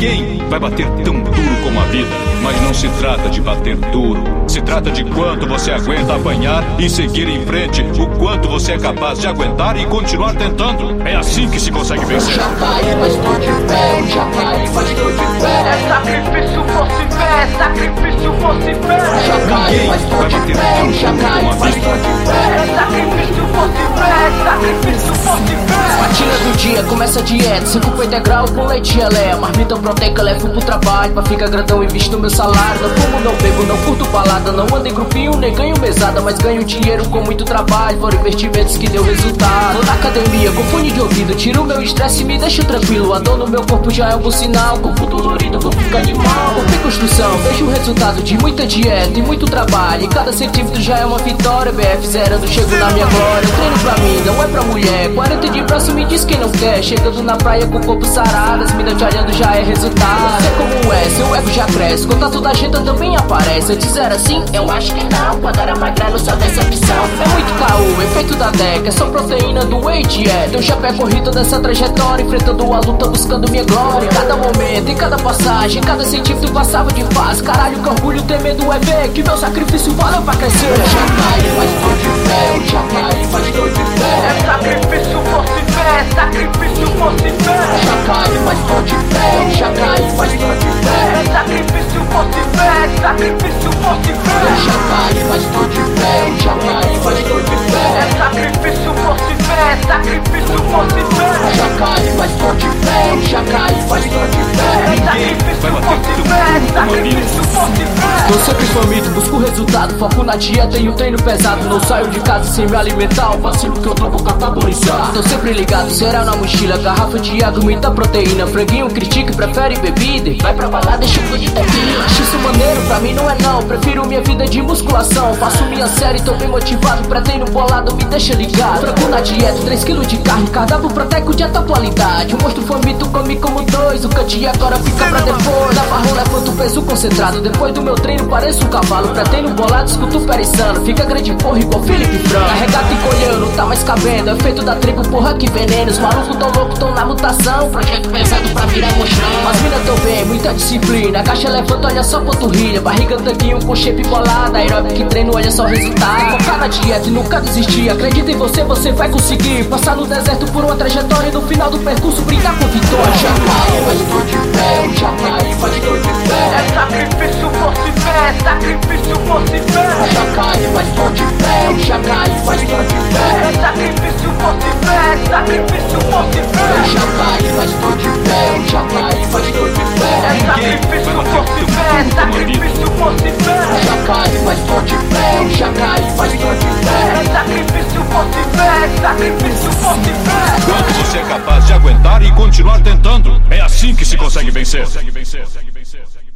Ninguém vai bater tão duro como a vida, mas não se trata de bater duro. Se trata de quanto você aguenta apanhar e seguir em frente, o quanto você é capaz de aguentar e continuar tentando. É assim que se consegue vencer. Já caí, mas tô de pé, já caí, mas tô de pé. É sacrifício, fosse fé, sacrifício, fosse fé. Já caí, mas tô de pé, já caí, mas tô de pé. É sacrifício, fosse fé, sacrifício, fosse fé. Matina do dia, começa a dieta, 5 pão integral com leite e gelé. Marmita proteica, levo pro trabalho pra ficar grandão e visto meu salário. Não fumo, não bebo, não curto balada, não ando em grupinho, nem ganho mesada, mas ganho dinheiro com muito trabalho. Foram investimentos que deu resultado. Vou na academia com fone de ouvido, tiro meu estresse e me deixo tranquilo. A dor no meu corpo já é um bom sinal, corpo dolorido, vou ficar animal. Corpo em construção, vejo o resultado de muita dieta e muito trabalho. E cada centímetro já é uma vitória, BF zerando, chego na minha glória. Treino pra mim, não é pra mulher, 40 de braço me diz quem não quer. Chegando na praia com o corpo sarado, as minas te olhando já é resultado. Sei como é, seu ego já cresce, contato da agenda também aparece. Antes era assim? Eu acho que não, quando era magrelo só decepção. É muito caô, efeito da deca, é só proteína do weight, é. Deu chapéu corrido dessa trajetória, enfrentando a luta, buscando minha glória. Cada momento, em cada passagem, cada centímetro passava de fase. Caralho, que orgulho ter medo é ver que meu sacrifício valeu pra crescer. Eu já caí, mas tô de pé, eu já caí, mas tô de pé. É sacrifício, fosse fé, sacrifício, fosse fé. Já caí, mas tô de pé, eu já caí, mas tô de pé. É sacrifício, fosse fé, sacrifício, fosse fé. Eu já caí, mas tô de pé, eu já caí, mas tô de pé. É sacrifício, fosse fé, sacrifício, fosse fé. Já caí, mas tô de pé, eu já caí, mas tô de pé. É sacrifício, fosse fé, sacrifício, fosse fé. Tô sempre faminto, busco resultado, foco na dieta e o treino pesado. Não saio de casa sem me alimentar, o vacilo que eu tomo catabolizar. Tô sempre ligado, cereal na mochila, garrafa de água, muita proteína. Franguinho critica e prefere bebida, vai pra balada, chupa de tequila. Acho isso maneiro, pra mim não é não, prefiro minha vida de musculação. Faço minha série, tô bem motivado, pré-treino bolado, me deixa ligado. Frango na dieta, 3 kg de carne, cardápio proteico de alta qualidade. O monstro faminto come como 2, o cut agora fica pra depois. Lava rola, quanto peso concentrado, depois do meu treino pareço um cavalo. Pré-treino bolado, escuto o perissano, fica grande porra igual Felipe Franco. Carregado e colhendo, tá mais cabendo, é feito da tribo, porra que veneno. Os malucos tão loucos, tão na mutação, projeto pesado pra virar mochão. As minas tão bem, muita disciplina, a caixa levanta, olha só panturrilha. Barriga tanquinho com shape bolada, aeróbico que treino, olha só o resultado. Focar na dieta e nunca desistir, acredita em você, você vai conseguir. Passar no deserto por uma trajetória e no final do percurso brindar com vitória. Já caí, mas tô de pé, já caí, mas tô de pé. É sacrifício, fosse fé, sacrifício, fosse fé. Já caí, mas tô de pé, já caí, mas tô de pé. É sacrifício, fosse fé, sacrifício, fosse fé. Já caí, mas tô de pé, já caí, mas tô de pé. É sacrifício, fosse fé, sacrifício, fosse fé. Já caí, mas tô de pé, já caí, mas tô de pé. É sacrifício, fosse fé, sacrifício, fosse fé. Quanto você é capaz de aguentar e continuar tentando. É assim que se consegue vencer.